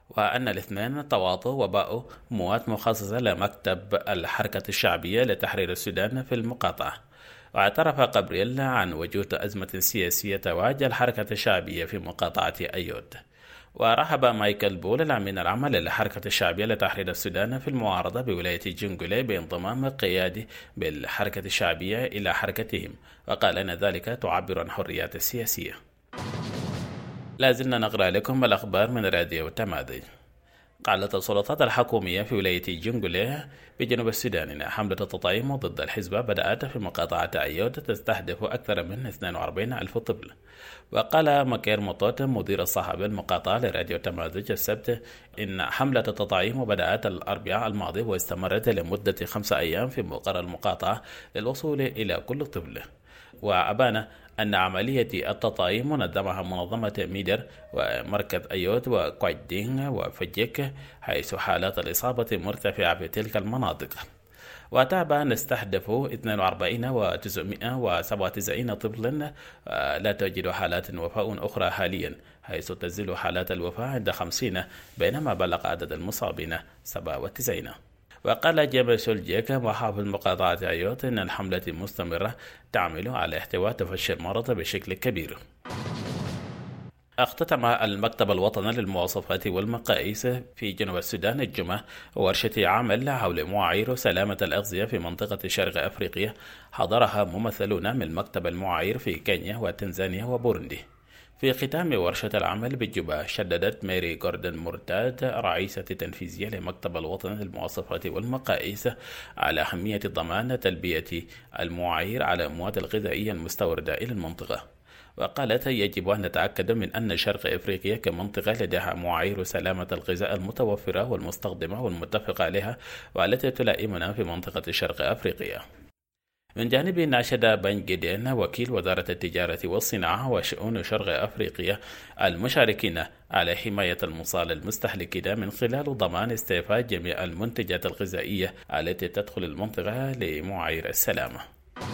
وأن الاثنين تواطؤوا وباءوا مواد مخصصة لمكتب الحركة الشعبية لتحرير السودان في المقاطعة. واعترف قبريل عن وجود أزمة سياسية تواجه الحركة الشعبية في مقاطعة أيود. ورحب مايكل بول الأمين العام للحركة الشعبية لتحرير السودان في المعارضة بولاية جنجولي بانضمام قيادي بالحركة الشعبية إلى حركتهم، وقال أن ذلك تعبر عن حريات السياسية. لازلنا نقرأ لكم الأخبار من راديو تمادي. قالت السلطات الحكومية في ولاية جنجولي بجنوب السودان إن حملة التطعيم ضد الحزب بدأت في مقاطعة أيود تستهدف أكثر من اثنين وأربعين ألف طفل. وقال مكير مطوط مدير الصحافة المقاطعة لراديو تمازج السبت إن حملة التطعيم بدأت الأربعاء الماضي واستمرت لمدة خمسة أيام في مقر المقاطعة للوصول إلى كل طفل. وأبان أن عملية التطعيم نظمها منظمة ميدر ومركز أيود وكويدين وفجيك، حيث حالات الإصابة مرتفعة في تلك المناطق. وتابع نستهدف اثنين وأربعين وتسعمائة وسبعة وتسعين طفلا، لا توجد حالات وفاة أخرى حاليا، حيث تزيد حالات الوفاة عند خمسين، بينما بلغ عدد المصابين سبعة وتسعين. وقال جيمس سولجيك محافظ مقاطعة أيود أن الحملة مستمرة تعمل على احتواء تفشي المرض بشكل كبير. اختتم المكتب الوطني للمواصفات والمقاييس في جنوب السودان الجمعة ورشة عمل حول معايير سلامة الأغذية في منطقة شرق أفريقيا حضرها ممثلون من مكتب المعايير في كينيا وتنزانيا وبوروندي. في ختام ورشة العمل بالجوبا شددت ميري جوردن مرتاد رئيسة تنفيذية لمكتب الوطني للمواصفات والمقاييس على أهمية ضمان تلبية المعايير على المواد الغذائية المستوردة إلى المنطقة. وقالت يجب أن نتأكد من أن شرق أفريقيا كمنطقة لديها معايير سلامة الغذاء المتوفرة والمستخدمة والمتفق عليها والتي تلائمنا في منطقة شرق أفريقيا. من جانب ناشد بن جدين وكيل وزارة التجارة والصناعة وشؤون شرق أفريقيا المشاركين على حماية المصال المستهلكين من خلال ضمان استيفاء جميع المنتجات الغذائية التي تدخل المنطقة لمعايير السلامة.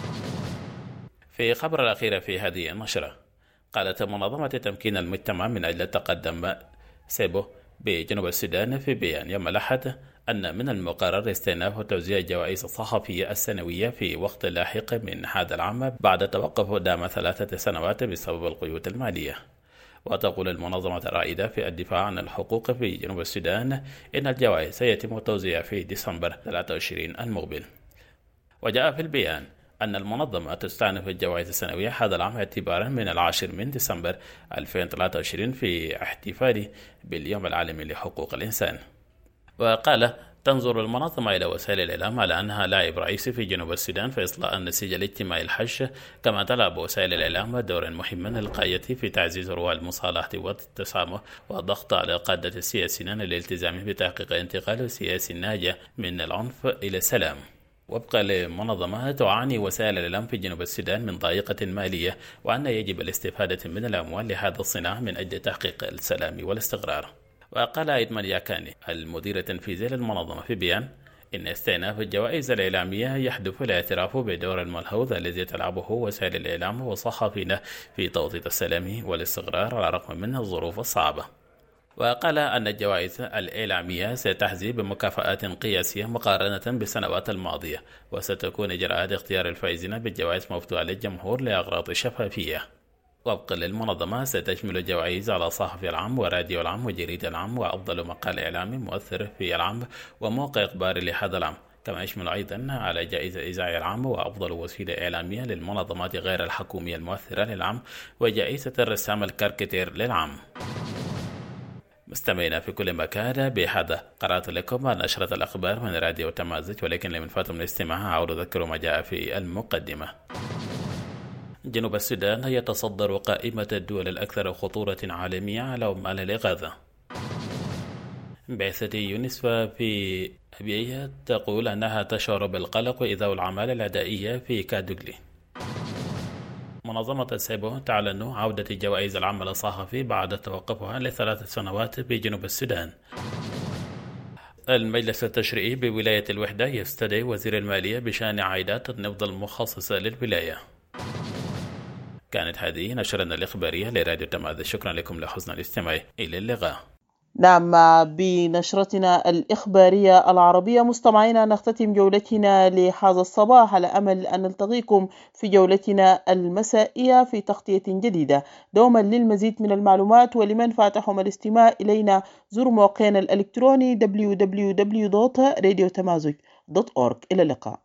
في خبر الأخير في هذه النشرة، قالت منظمة تمكين المجتمع من أجل التقدم سيبو بجنوب السودان في بيان يوم الأحد أن من المقرر استئناف توزيع الجوائز الصحفية السنوية في وقت لاحق من هذا العام بعد توقف دام ثلاثة سنوات بسبب القيود المالية. وتقول المنظمة الرائدة في الدفاع عن الحقوق في جنوب السودان إن الجوائز سيتم توزيعها في ديسمبر ثلاثة وعشرين المقبل. وجاء في البيان أن المنظمة تستأنف الجوائز السنوية هذا العام اعتبارا من العاشر من ديسمبر ألفين وثلاثة وعشرين في احتفاله باليوم العالمي لحقوق الإنسان. وقال تنظر المنظمة إلى وسائل الإعلام على أنها لاعب رئيسي في جنوب السودان في إصلاح النسيج الاجتماعي الحش، كما تلعب وسائل الإعلام دورا مهما للغاية في تعزيز روح المصالحة والتسامح والضغط على القادة السياسيين للالتزام بتحقيق انتقال سياسي ناجح من العنف إلى السلام. وفقا لمنظمة تعاني وسائل الإعلام في جنوب السودان من ضائقة مالية، وأن يجب الاستفادة من الأموال لهذا الصناعة من أجل تحقيق السلام والاستقرار. وقال إدمان ياكاني المدير التنفيذي للمنظمة في بيان إن استئناف الجوائز الإعلامية يحدث الاعتراف بدور الملحوظ الذي تلعبه وسائل الإعلام والصحافين في توطيد السلام والاستقرار على الرغم من الظروف الصعبة. وقال أن الجوائز الإعلامية ستحظي بمكافآت قياسية مقارنة بالسنوات الماضية، وستكون إجراءات اختيار الفائزين بالجوائز مفتوحة للجمهور لأغراض الشفافية. وفقا للمنظمة ستشمل الجوائز على صحفي العام وراديو العام وجريدة العام وأفضل مقال إعلامي مؤثر في العام وموقع إخباري لهذا العام، كما يشمل أيضا على جائزة إذاعي العام وأفضل وسيلة إعلامية للمنظمات غير الحكومية المؤثرة للعام وجائزة الرسام الكاريكاتير للعام. مستمعينا في كل مكان، بهذا قرأت لكم نشرة الأخبار من راديو تمازج، ولكن لمن فاتم الاستماع أعود أذكر ما جاء في المقدمة. جنوب السودان يتصدر قائمة الدول الأكثر خطورة عالمية على عمال الإغاثة. بعثة يونسفا في أبيية تقول أنها تشعر بالقلق إذا الأعمال العدائية في كادوغلي. منظمة السيبو تعلن عودة جوائز العمل الصحفي بعد توقفها لثلاث سنوات بجنوب السودان. المجلس التشريعي بولاية الوحدة يستدعي وزير المالية بشأن عائدات النفط المخصصة للولاية. كانت هذه نشرنا الإخبارية لراديو تماذج. شكرا لكم لحسن الاستماع، إلى اللقاء. نعم، بنشرتنا الإخبارية العربية مستمعينا نختتم جولتنا لهذا الصباح على أمل أن نلتقيكم في جولتنا المسائية في تغطية جديدة. دوما للمزيد من المعلومات ولمن فاتحهم الاستماع إلينا زوروا موقعنا الإلكتروني دبليو دبليو دبليو دوت راديو تمازج دوت أورغ. إلى اللقاء.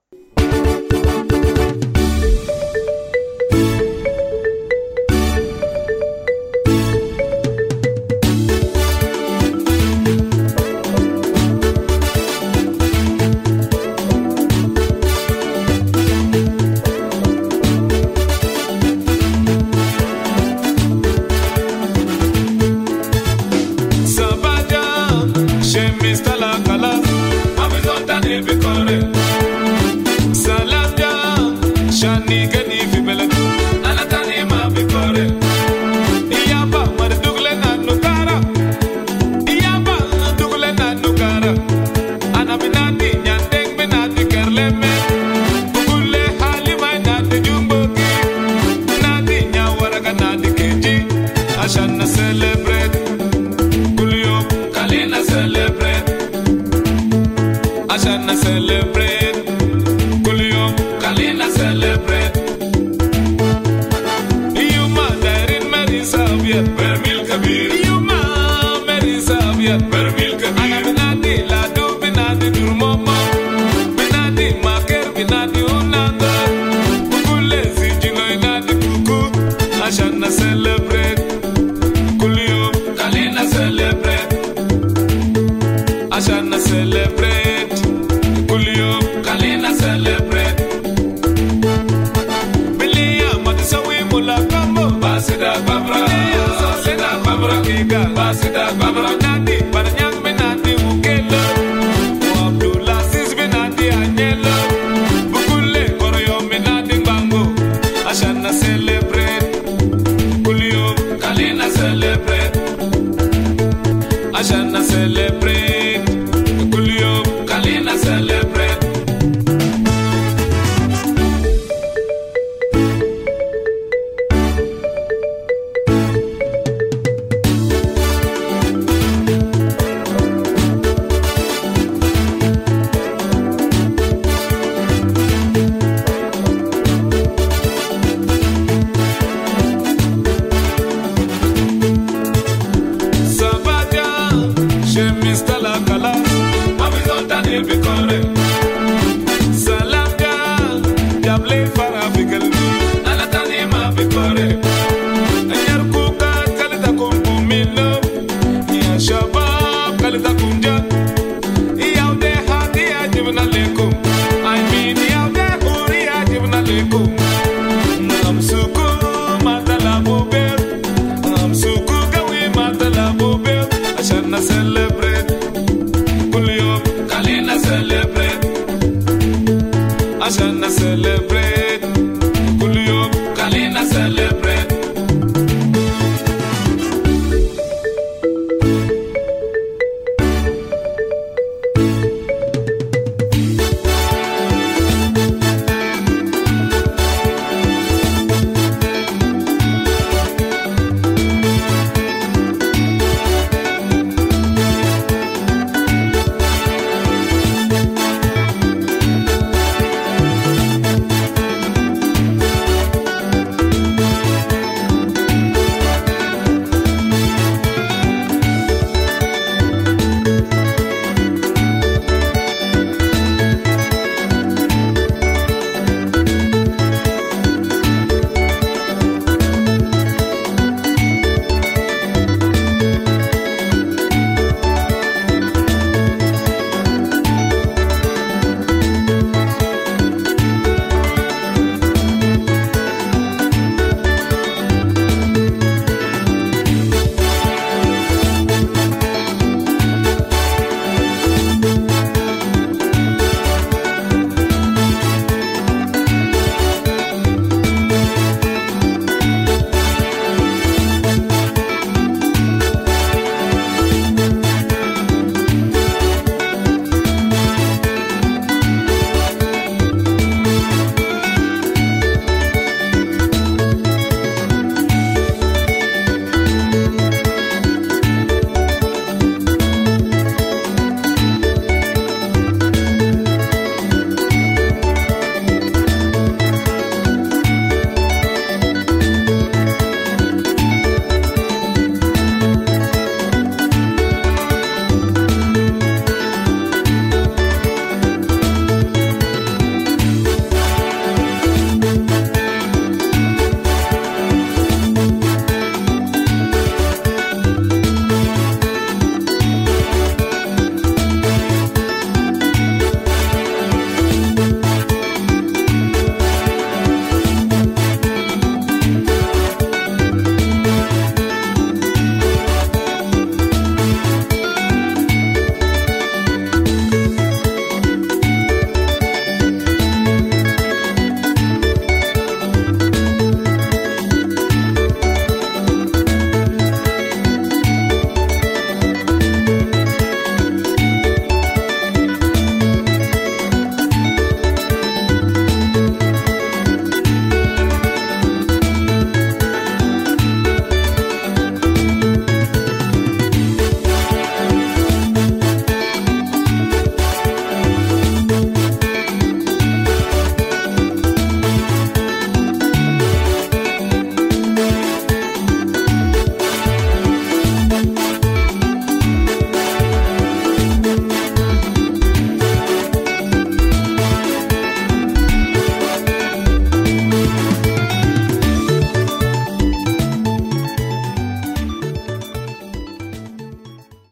Celebrate.